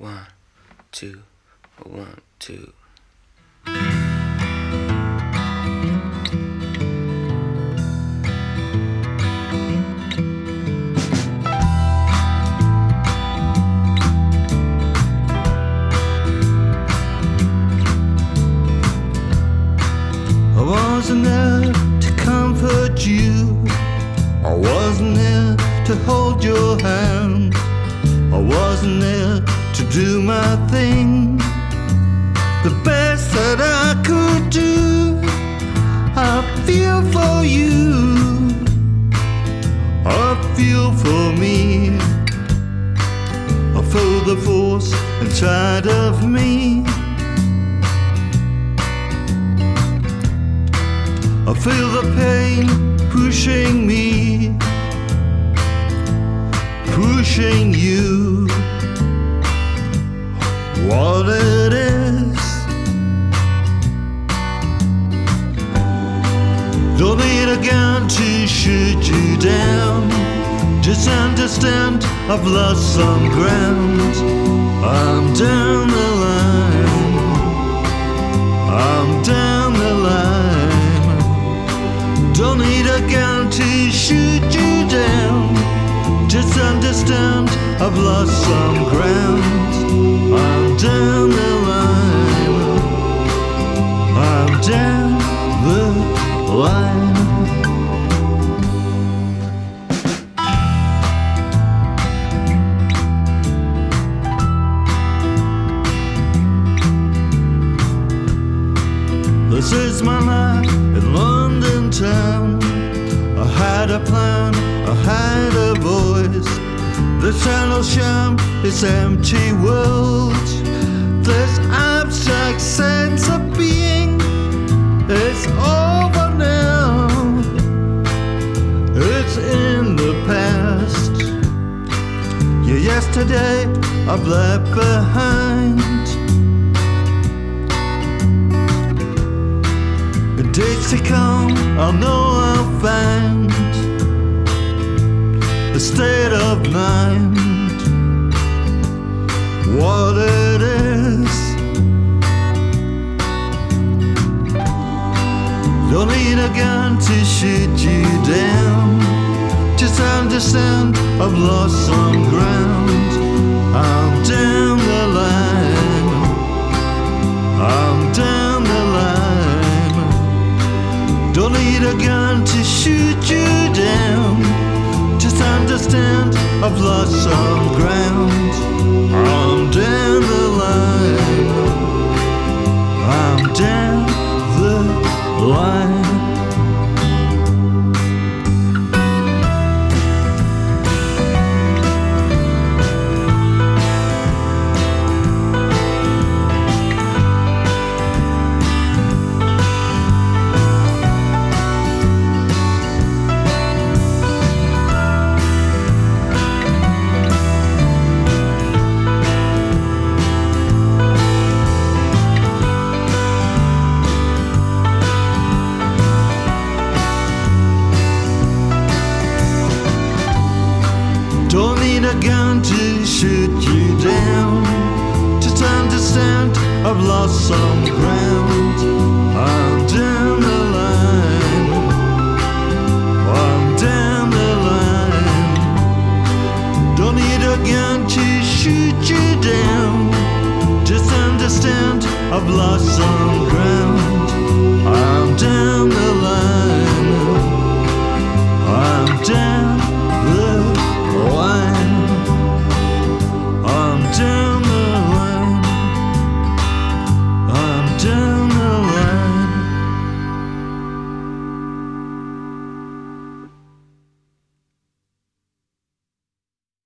1, 2, 1, 2. I wasn't there to comfort you, I wasn't there to hold your hand, I wasn't there to do my thing the best that I could do. I feel for you, I feel for me, I feel the force inside of me. I feel the pain pushing me, pushing you. What it is, don't need a gun to shoot you down. Just understand I've lost some ground. I'm down the line, I'm down the line. Don't need a gun to shoot you down. Just understand I've lost some ground. I'm down the line, I'm down the line. This is my life in London town. I had a plan, I had a voice. This channel sham, this empty world, this abstract sense of being, it's over now, it's in the past. Your yesterday I've left behind. In days to come I'll know I'll find a state of mind, what it is. Don't need a gun to shoot you down. Just understand I've lost some ground. I'm down the line, I'm down the line. Don't need a gun to shoot you down. Just understand I've lost some ground. I'm down the line, I'm down the line. Don't need a gun to shoot you down. Just understand I've lost some ground. I'm down the line, I'm down the line. Don't need a gun to shoot you down. Just understand I've lost some ground. I'm down